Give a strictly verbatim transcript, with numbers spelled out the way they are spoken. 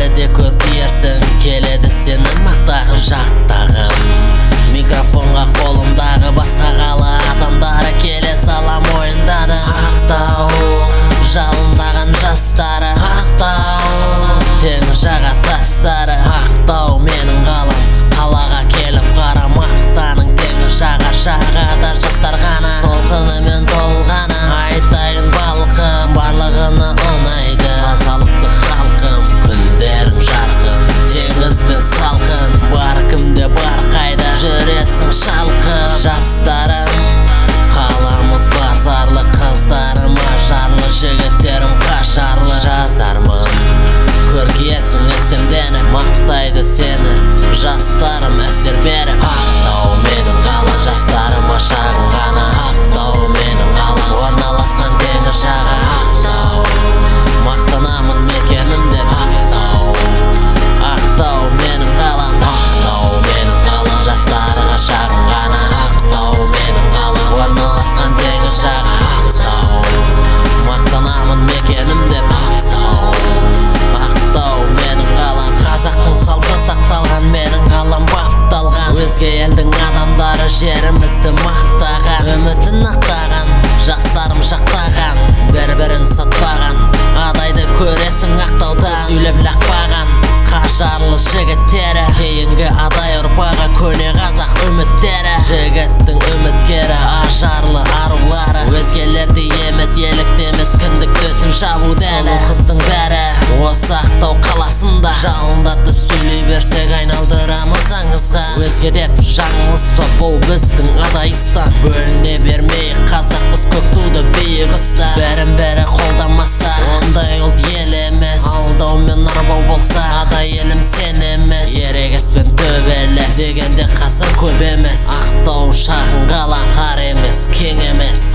әлі де көріп ерсің, келеді сені мақтағы жақтағым. Микрофонға қолымдағы басқа қала адамдары келе сала мойындады. Ақтау жалындаған жастары, Ақтау теңіз жаға тастары. Ақтау менің қалам, қалаға келіп қара мақтаның. Теңіз жаға жағада жастар ғана, толқыны мен толғаны. Айтайын балқым, барлығына ұнайды тазалықты халқым. Күндерің жарқын, теңіз бен салқын, бар кімде бар қайда жүресің шалқып. Жастарым, қаламыз базарлы, қыздарым ажарлы, жігіттерім қашарлы. Жазармын, көргесің әсемденіп, мақтайды сені жастарым әсер беріп. Ақтау менің қалам, жастарыма шағын ғана. Ақтау менің қалам, орналасқан теңіз жағы. Ақтау, мақтанамын мекенім деп. Ақтау, Ақтау менің қалам. Ақтау менің қалам, жастарға шағын ғана. Ақтау менің қалам, орналасқан теңіз жағы. Ақтау, мақтанамын мекенім деп. Ақтау, Ақтау менің қалам. Қазақтың салты сақталған, менің қалам бапталған. Өзге елдің адамдары жерімізді мақтаған, үмітін ақтаған, жастарым жақтаған, бір-бірін сатпаған. Адайды көресің Ақтауда, сөйлеп лақпаған қажарлы жігіттері. Кейінгі адай ұрпағы көне қазақ үміттері. Жігіттің үміткері ажарлы арулары. Өзгелерді емес, елікті емес, кіндік төсін жабуды әлі. Сұлу қыздың бәрі осы Ақтау қаласында. Жалындатып сөйлей берсек айналдырамыз аңызға. Өзге деп жаңылыспа, бұл біздің адайстан. Бөліне бермей қазақпыз, көк туды биік ұста. Бірін-бірі қолдамаса ондай ұлт ел емес. Алдау мен арбау болса адай елім сен емес. Ерегес пен төбелес дегенде қасың көп емес. Ақтау шағын қала, қар емес, кең емес.